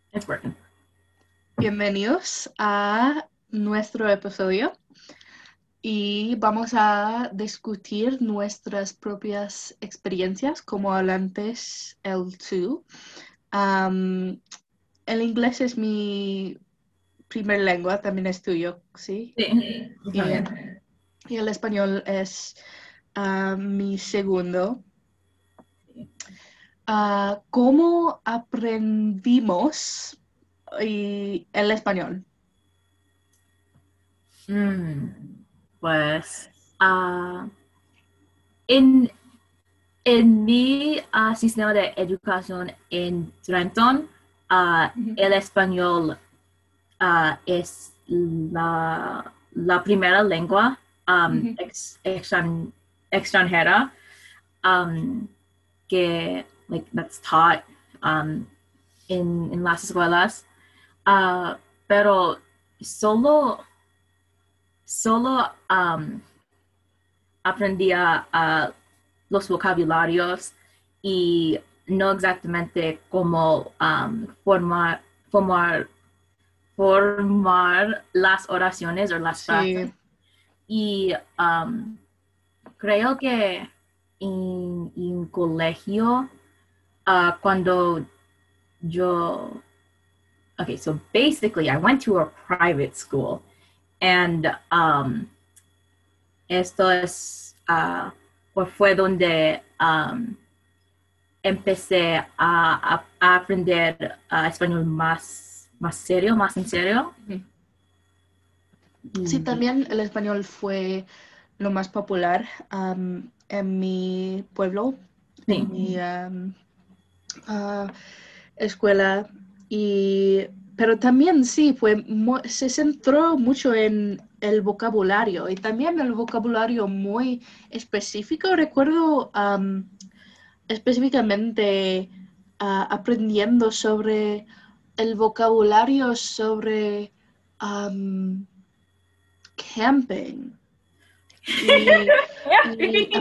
It's working. Bienvenidos a nuestro episodio y vamos a discutir nuestras propias experiencias como hablantes L2. Um, el inglés es mi primer lengua, también es tuyo, ¿sí? Sí, Y, también. y el español es mi segundo. ¿Cómo aprendimos el español? Mm, pues ah, en, en mi sistema de educación en Trenton, Ujú, el español es la primera lengua ujú. extranjera um, que that's taught um, en las escuelas. Ah, pero solo, solo aprendía los vocabularios y no exactamente cómo formar, formar las oraciones o las frases. Sí. Y creo que en colegio, cuando yo, okay, so basically I went to a private school and esto es, pues fue donde empecé a aprender español más serio, más en serio. Ujú. Sí, Y también el español fue lo más popular en mi pueblo, en sí, mi ah, escuela. Pero también sí, se centró mucho en el vocabulario y también el vocabulario muy específico. Recuerdo específicamente aprendiendo sobre el vocabulario sobre am, camping. Y, y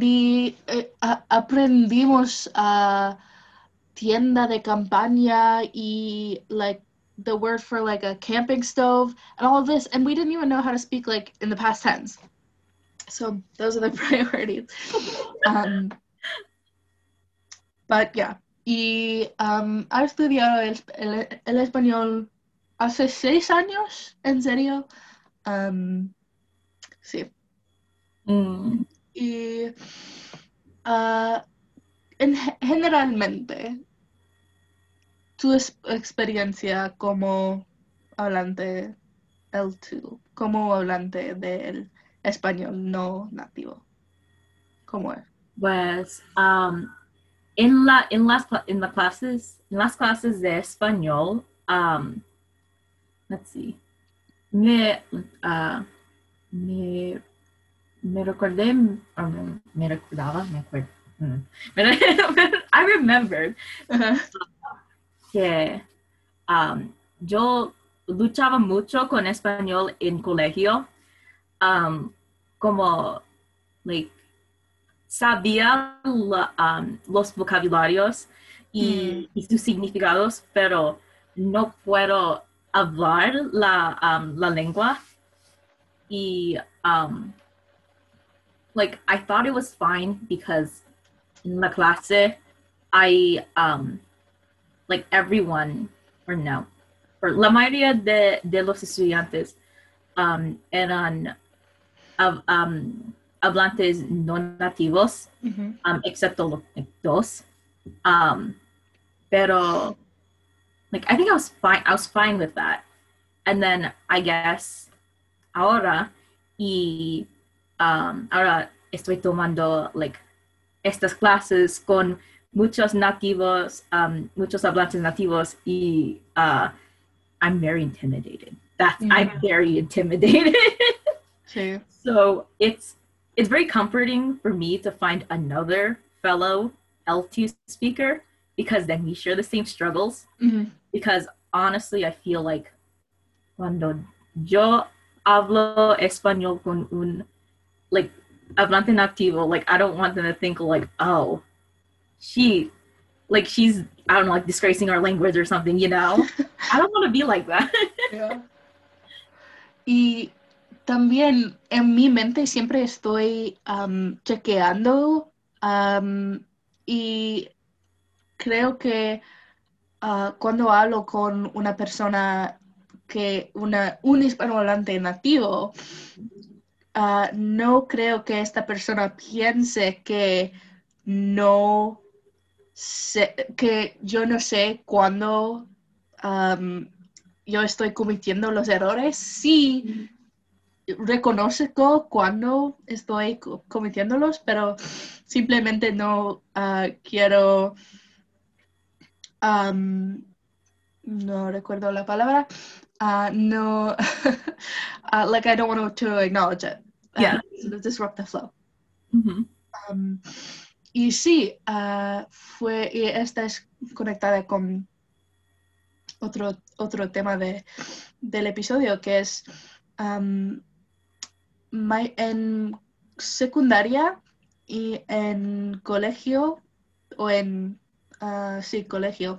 aprendimos a tienda de campaña y like the word for like a camping stove and all of this, and we didn't even know how to speak like in the past tense. So those are the priorities. Um, but yeah. Y he estudiado el español hace 6 años, en serio. Um, sí. mm, Y uh, generalmente, tu experiencia como hablante L2, como hablante del español no nativo, ¿cómo es? pues en las clases de español, let's see, me, ah, me me recordé, me recordaba, me acuerdo. I remembered Ajá. que um, yo luchaba mucho con español en colegio, um, como like, sabía los vocabularios Mm, y sus significados, pero no puedo hablar la lengua y like I thought it was fine because in la clase I like everyone or no or la mayoría de los estudiantes eran hablantes no nativos ujú. excepto los like, dos um, pero like I think I was fine with that and then I guess ahora y ahora estoy tomando like estas clases con muchos nativos, muchos hablantes nativos, y I'm very intimidated. I'm Mm, very intimidated. sí. So it's very comforting for me to find another fellow L2 speaker because then we share the same struggles. Ujú. Because honestly, I feel like cuando yo hablo español con un like hablante nativo, like I don't want them to think like, oh, she she's I don't know, like disgracing our language or something, you know? I don't want to be like that. Yeah. Y también en mi mente siempre estoy chequeando y creo que cuando hablo con una persona un hispanohablante nativo, no creo que esta persona piense que no sé, que yo no sé cuándo yo estoy cometiendo los errores. Sí, reconozco cuando estoy cometiéndolos, pero simplemente no quiero, no recuerdo la palabra, no, like I don't want to acknowledge it. Yeah. Sort of disrupt the flow. Mm-hmm. Y sí, y esta es conectada con otro tema del episodio, que es en secundaria y en colegio, o en, sí, colegio,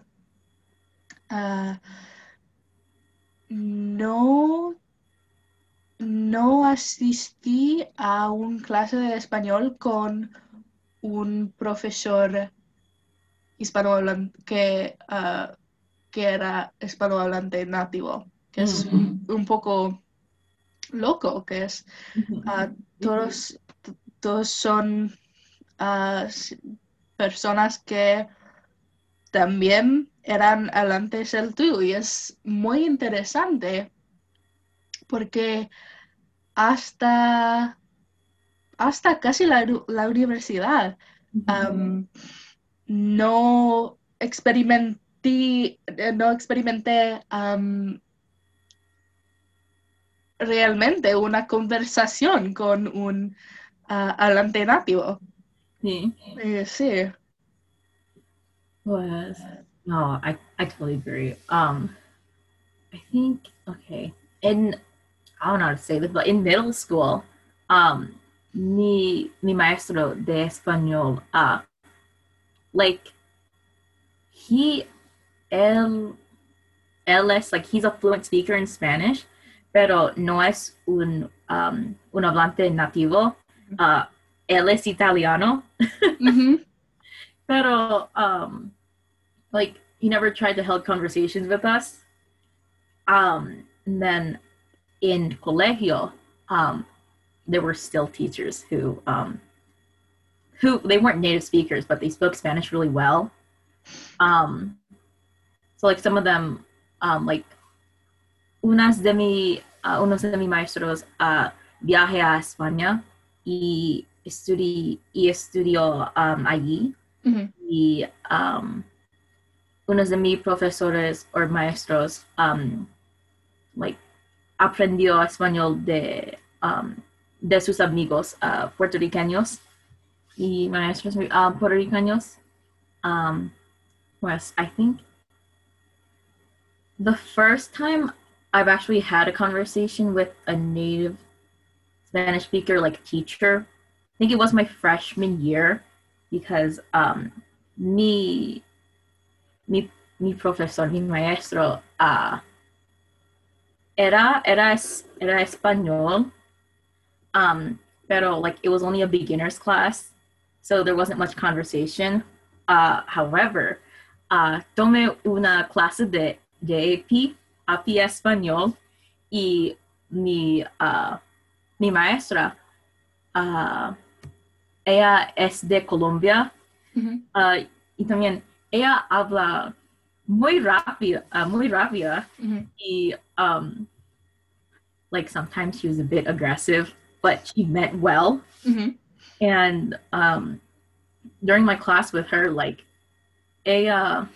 no, no asistí a un clase de español con un profesor hispanohablante que era hispanohablante nativo, que es un poco loco, que es todos son personas que también eran hablantes el tuyo, y es muy interesante porque hasta casi la universidad no experimenté realmente una conversación con un hablante nativo. Sí. Sí. Was no, I totally agree. I think okay. I don't know how to say this, but in middle school, mi maestro de español, like he él él es like he's a fluent speaker in Spanish, pero no es un hablante nativo. Él es italiano, pero like he never tried to hold conversations with us. And then in colegio, there were still teachers who they weren't native speakers, but they spoke Spanish really well. So like some of them, like unos de mi maestros viaje a España y estudió allí. Y unos de mis profesores o maestros like aprendió español de sus amigos puertorriqueños y maestros puertorriqueños. Pues I think the first time I've actually had a conversation with a native Spanish speaker, like teacher, I think it was my freshman year, because mi profesor, mi maestro, era español, pero like it was only a beginner's class, so there wasn't much conversation. However, tomé una clase de AP español, y mi maestra, ella es de Colombia, y también ella habla muy rápida, y like sometimes she was a bit aggressive, but she meant well. And during my class with her, like ella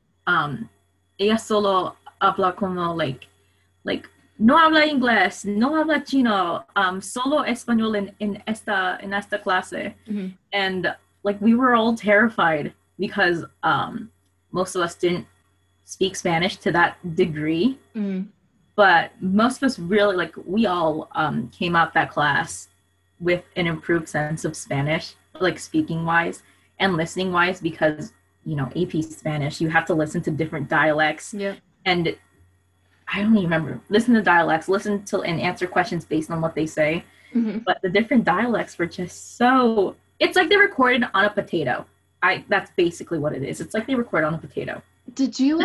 solo habla como like no habla inglés, no habla chino, solo español en esta clase. And like we were all terrified because most of us didn't speak Spanish to that degree. But most of us really, like, we all came out that class with an improved sense of Spanish, like speaking wise and listening wise, because AP Spanish, you have to listen to different dialects. Yeah. And I don't even remember. Listen to dialects, listen to and answer questions based on what they say. Mm-hmm. But the different dialects were just so. It's like they recorded on a potato. That's basically what it is. It's like they record on a potato. Did you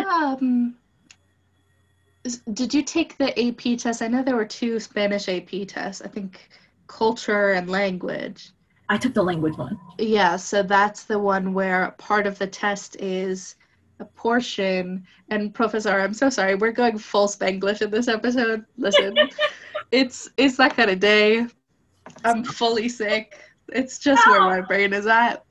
take the AP test? I know there were 2 Spanish AP tests. I think culture and language. I took the language one. Yeah, so that's the one where part of the test is a portion. And Professor, I'm so sorry, we're going full Spanglish in this episode. Listen, it's that kind of day. I'm fully sick. It's just where my brain is at.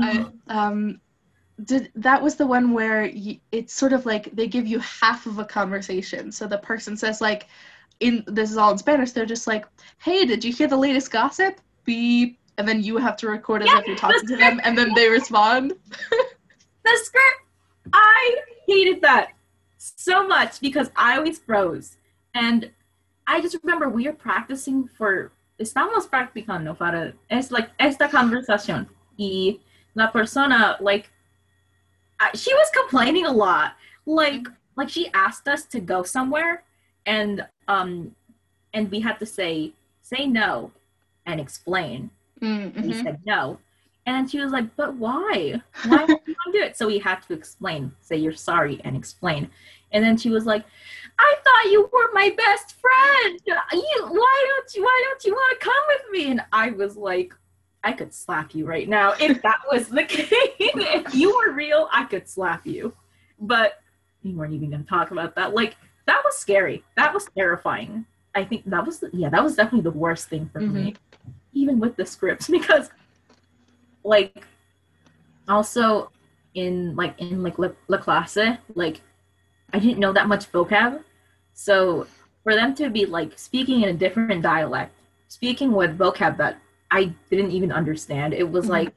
That was the one where it's sort of like they give you half of a conversation. So the person says like, this is all in Spanish, they're just like, hey, did you hear the latest gossip? Beep. And then you have to record as if you're talking to them, and then they respond. The script, I hated that so much because I always froze. And I just remember we were practicing estamos practicando para, es like, esta conversación. Y la persona, like, she was complaining a lot. Like she asked us to go somewhere, and we had to say no and explain. Mm-hmm. We said no. And then she was like, but why? Why don't you want to do it? So we had to explain, say you're sorry and explain. And then she was like, I thought you were my best friend. Why don't you want to come with me? And I was like, I could slap you right now if that was the case. If you were real, I could slap you. But we weren't even going to talk about that. Like, that was scary. That was terrifying. I think that was definitely the worst thing for me, even with the scripts, because like also in La Clase, like I didn't know that much vocab. So for them to be like speaking in a different dialect, speaking with vocab that I didn't even understand, it was like,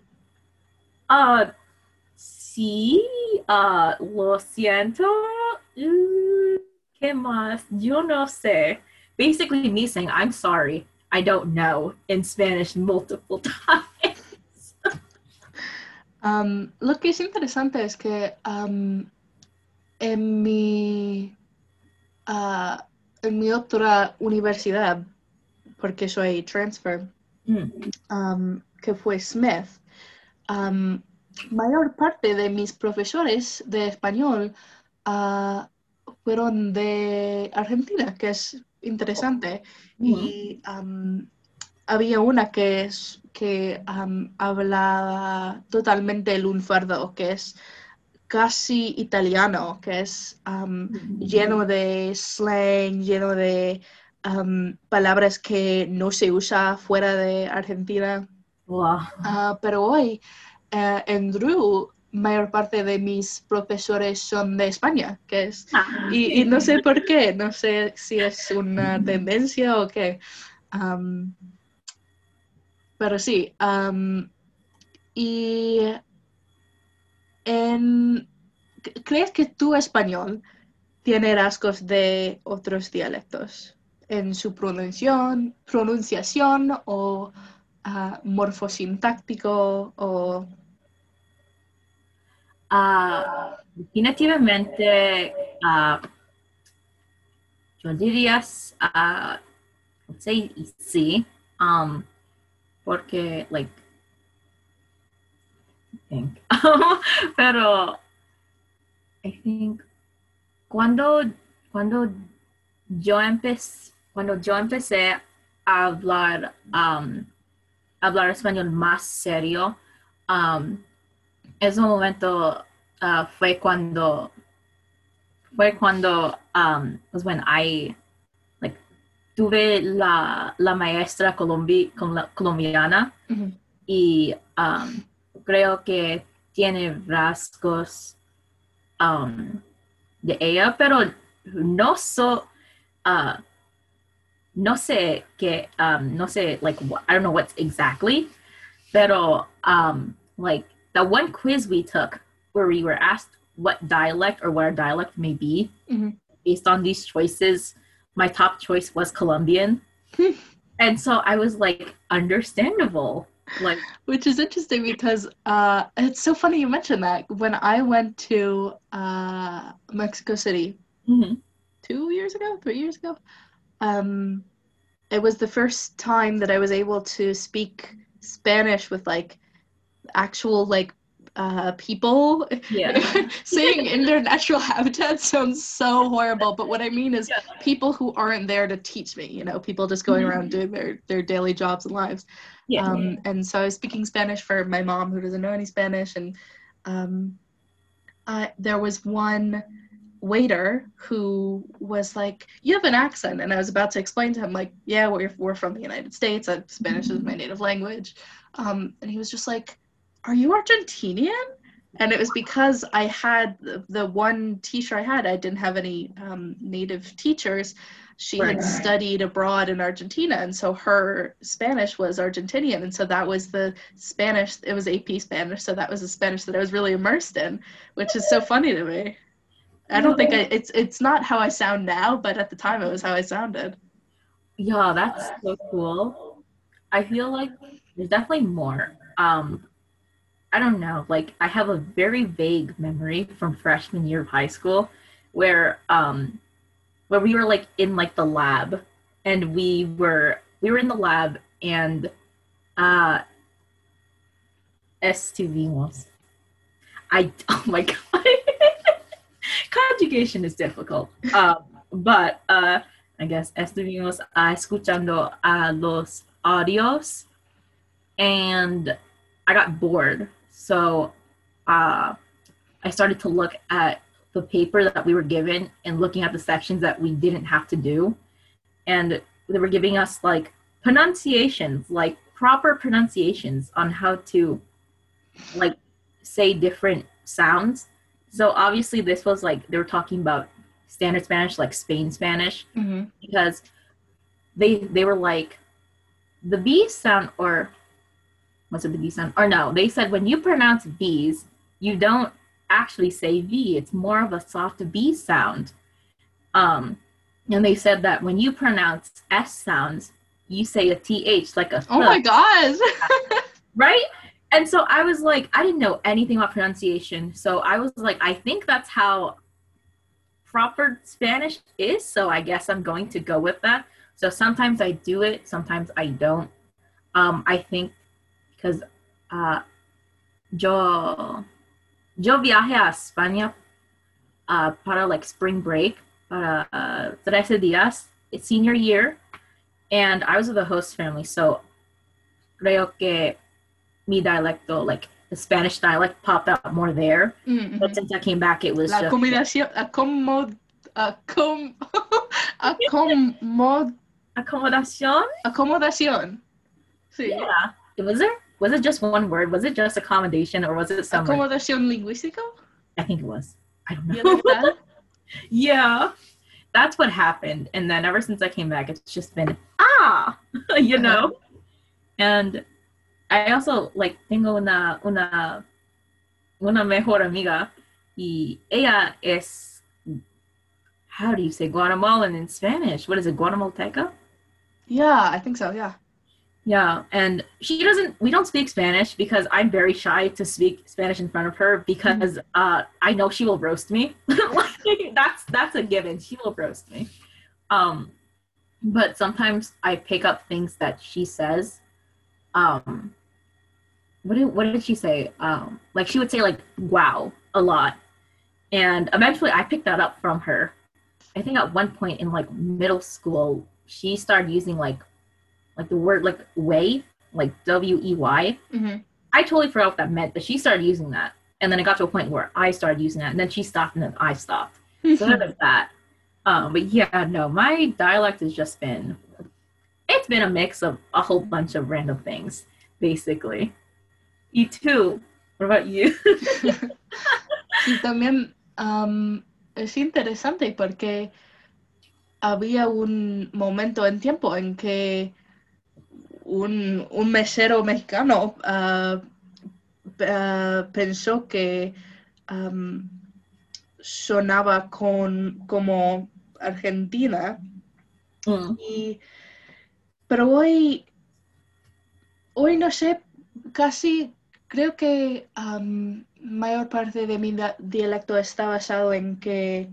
sí, lo siento, ¿qué más? Yo no sé. Basically me saying, I'm sorry, I don't know, in Spanish multiple times. Lo que es interesante es que en mi otra universidad, porque soy transfer, que fue Smith, mayor parte de mis profesores de español fueron de Argentina, que es interesante. Y había una que hablaba totalmente el lunfardo, que es casi italiano, que es lleno de slang, lleno de palabras que no se usa fuera de Argentina. Wow. Pero hoy en Drew, mayor parte de mis profesores son de España, que es y no sé por qué, no sé si es una tendencia o qué. Pero sí, y ¿crees que tu español tiene rasgos de otros dialectos en su pronunciación o morfosintáctico o...? Definitivamente, yo diría sí, porque, like, I think, pero I think cuando yo empecé a hablar español más serio, ese momento fue cuando was when I like tuve la maestra colombiana y creo que tiene rasgos de ella, pero no sé qué, no sé, like, I don't know what's exactly, pero like the one quiz we took where we were asked what dialect or what our dialect may be based on these choices, my top choice was Colombian. And so I was like, understandable. Like, Which is interesting because it's so funny you mentioned that. When I went to Mexico City mhm. 2 years ago, 3 years ago, um, it was the first time that I was able to speak Spanish with like actual like people. Yeah. Saying in their natural habitat sounds so horrible, but what I mean is Yeah. people who aren't there to teach me, people just going around Mhm. doing their daily jobs and lives. Yeah. And so I was speaking Spanish for my mom who doesn't know any Spanish, and um, there was one waiter who was like, "You have an accent," and I was about to explain to him like, "Yeah, we're from the United States. Spanish is my native language," and he was just like, "Are you Argentinian?" And it was because I had the one teacher I had. I didn't have any native teachers. She had Right. studied abroad in Argentina, and so her Spanish was Argentinian, and so that was the Spanish. It was AP Spanish, so that was the Spanish that I was really immersed in, which is so funny to me. I don't think it's not how I sound now, but at the time it was how I sounded. Yeah, that's so cool. I feel like there's definitely more. I don't know. Like, I have a very vague memory from freshman year of high school where we were like in like the lab, and we were in the lab, and uh estuvimos. Oh my god. Conjugation is difficult. But I guess estuvimos escuchando los audios, and I got bored. So uh, I started to look at the paper that we were given and looking at the sections that we didn't have to do. And they were giving us like pronunciations, like proper pronunciations on how to like say different sounds. So obviously this was like they were talking about standard Spanish, like Spain Spanish, Mm-hmm. because they were like the B sound, or was it the V sound? Or no, they said when you pronounce V's, you don't actually say V. It's more of a soft B sound. Um, and they said that when you pronounce S sounds, you say a TH, like a Oh th, my gosh. right? And so I was like, I didn't know anything about pronunciation. So I was like, I think that's how proper Spanish is. So I guess I'm going to go with that. So sometimes I do it, sometimes I don't. I think because uh, yo yo viajé a España para like spring break para 13 días. It's senior year, and I was with a host family, so creo que mi dialecto, like the Spanish dialect, popped out more there. But Mm-hmm. since I came back, it was La just combinación, acomod, accommodation. acomodación. Sí. Yeah, was it just one word? Was it just accommodation, or was it somewhere? Acomodación lingüística. I think it was. I don't You know. like that? Yeah, that's what happened. And then ever since I came back, it's just been you know. And I also like tengo una mejor amiga, y ella es, how do you say Guatemalan in Spanish? What is it, Guatemalteca? Yeah, I think so. Yeah. Yeah, and we don't speak Spanish because I'm very shy to speak Spanish in front of her because I know she will roast me. Like, that's a given. She will roast me. Um, but sometimes I pick up things that she says. Um, what did she say? Like she would say like wow a lot, and eventually I picked that up from her. I think at one point in like middle school, she started using like the word like way, like WEY. Mm-hmm. I totally forgot what that meant, but she started using that. And then it got to a point where I started using that, and then she stopped, and then I stopped. So there's that. But yeah, no, my dialect has just it's been a mix of a whole bunch of random things, basically. You too. What about you? Sí, también es interesante porque había un momento en tiempo en que un mesero mexicano pensó que sonaba como Argentina, Mm. pero hoy no sé casi creo que mayor parte de mi dialecto está basado en que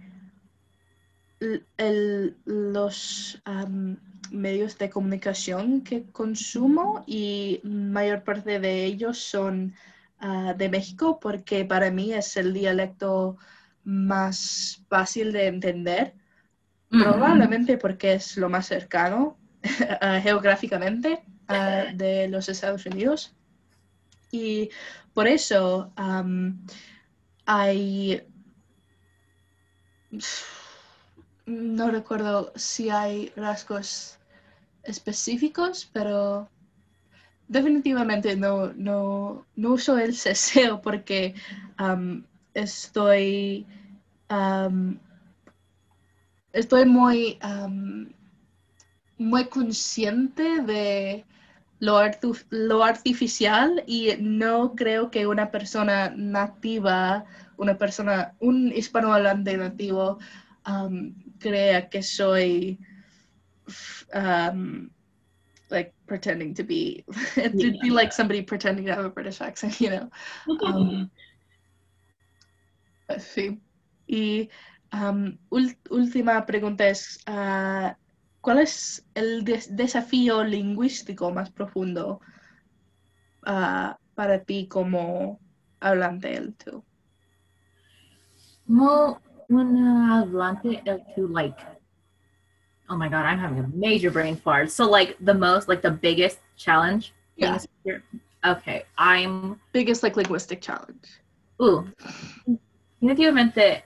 los medios de comunicación que consumo y mayor parte de ellos son de México porque para mí es el dialecto más fácil de entender, probablemente porque es lo más cercano geográficamente de los Estados Unidos. Y por eso hay, no recuerdo si hay rasgos específicos, pero definitivamente no uso el ceseo porque estoy, estoy muy consciente de lo artificial y no creo que una persona nativa, un hispanohablante nativo, crea que soy like pretending to be, it'd be like somebody pretending to have a British accent, you know. Sí. Y última pregunta es, ¿cuál es el desafío lingüístico más profundo para ti como hablante del tú? Well, when hablante el tú, like, oh my god, I'm having a major brain fart. So like the biggest challenge being Yeah. a speaker. Okay, I'm Biggest like linguistic challenge. definitivamente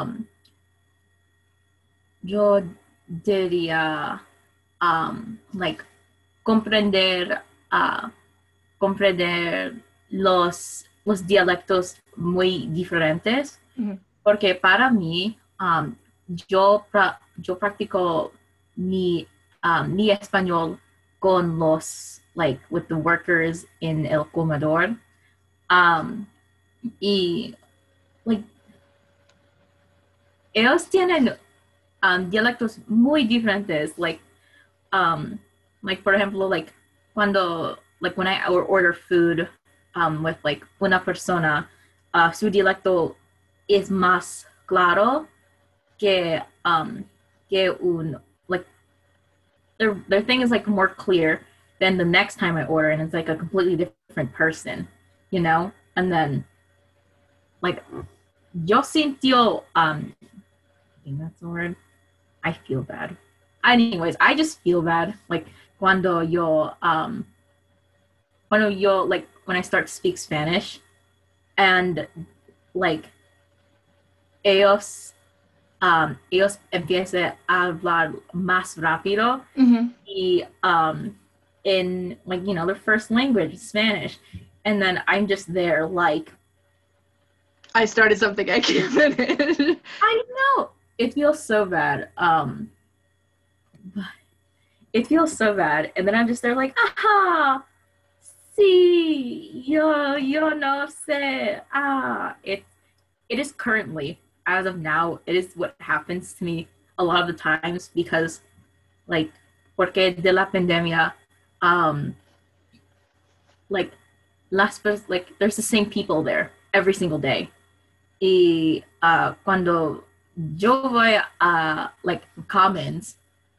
yo diría like comprender comprender los dialectos muy diferentes, porque para mí yo practico mi español con los like with the workers in el comedor y like ellos tienen dialectos muy diferentes, like por ejemplo, like when I order food with like una persona, su dialecto es más claro que un like their thing is like more clear than the next time I order, and it's like a completely different person, you know. And then like yo sintió I think that's the word. I feel bad. Anyways, I just feel bad like cuando yo like when I start to speak Spanish and like ellos empiezan a hablar más rápido y in like you know their first language Spanish, and then I'm just there like I started something I can't finish. I know it feels so bad. It feels so bad, and then I'm just there like aha. Sí, yo no sé. It is currently, as of now, it is what happens to me a lot of the times because, like, porque de la pandemia, like, there's the same people there every single day. Y cuando yo voy a, like, Commons,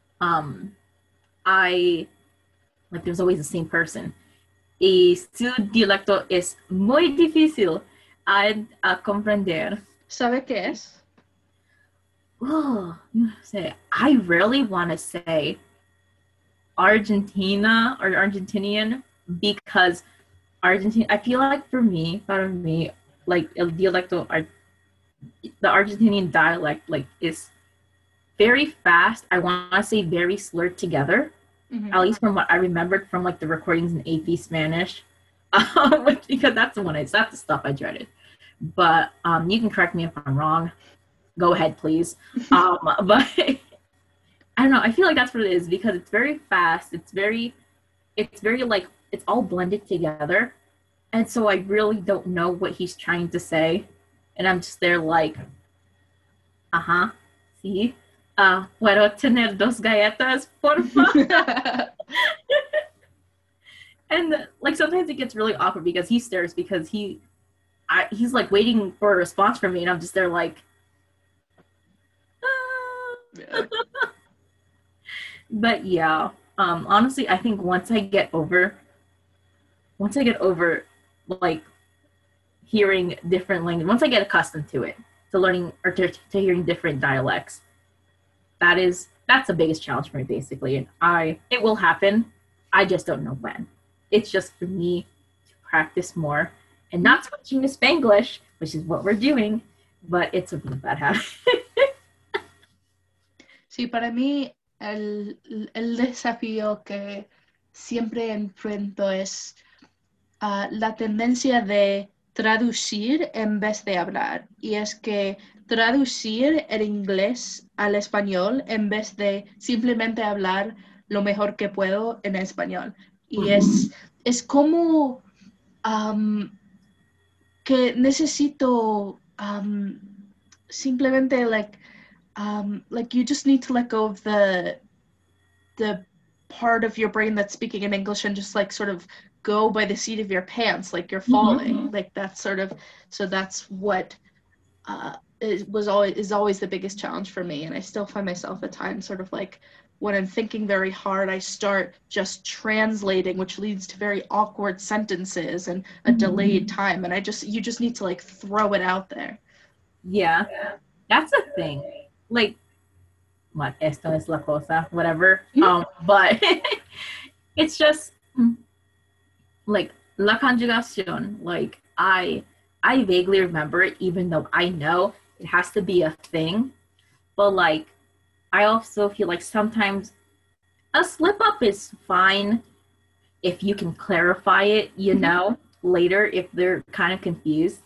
there's always the same person. Y su dialecto es muy difícil a comprender. ¿Sabe qué es? Oh, I really want to say Argentina or Argentinian because Argentine. I feel like para mí, like el dialecto, the Argentinian dialect, like is very fast. I want to say very slurred together. At least from what I remembered from like the recordings in AP Spanish, because that's the stuff I dreaded. But you can correct me if I'm wrong. Go ahead, please. But I don't know. I feel like that's what it is because it's very fast. It's very like it's all blended together, and so I really don't know what he's trying to say, and I'm just there like, sí. ¿Puedo tener dos galletas, por favor? And like sometimes it gets really awkward because he stares because he's like waiting for a response from me, and I'm just there like, ah. Yeah. But yeah, honestly, I think once I get over like hearing different language, once I get accustomed to it, to learning or to hearing different dialects, that's the biggest challenge for me basically. And it will happen. I just don't know when. It's just for me to practice more and not switching to Spanglish, which is what we're doing, but it's a really bad habit. Sí, para mí el desafío que siempre enfrento es la tendencia de traducir en vez de hablar. Y es que traducir el inglés al español en vez de simplemente hablar lo mejor que puedo en español. Y es como que necesito simplemente like you just need to let go of the part of your brain that's speaking in English and just like sort of go by the seat of your pants, like you're falling. Like that's sort of, so that's what is always the biggest challenge for me. And I still find myself at times sort of like when I'm thinking very hard, I start just translating, which leads to very awkward sentences and a delayed time. And you just need to like throw it out there. Yeah, that's a thing. Like, what, esto es la cosa, whatever. But it's just like la conjugación. Like I vaguely remember it, even though I know it has to be a thing. But like, I also feel like sometimes a slip up is fine if you can clarify it, you know, later if they're kind of confused.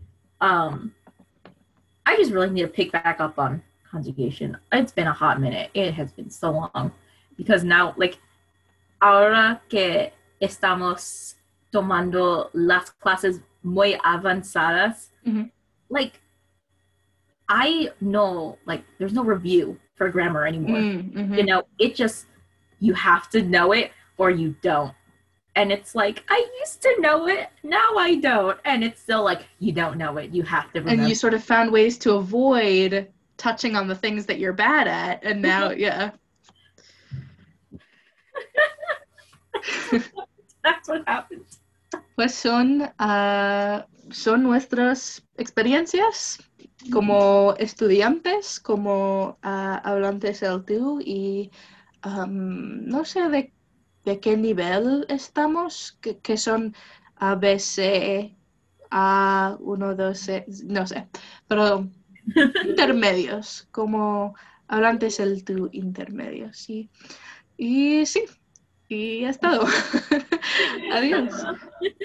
I just really need to pick back up on conjugation. It's been a hot minute. It has been so long. Because now, like, ahora que estamos tomando las clases muy avanzadas, like, I know, like, there's no review for grammar anymore. You know, it just, you have to know it or you don't. And it's like, I used to know it, now I don't. And it's still like, you don't know it, you have to remember. And you sort of found ways to avoid touching on the things that you're bad at. And now, yeah. That's what happens. Pues son nuestras experiencias como estudiantes, como hablantes del tú y no sé de qué nivel estamos, que son A, B, C, A, 1, 2, no sé, pero intermedios, como hablantes del tú intermedios, sí. Y sí, y es todo. Adiós.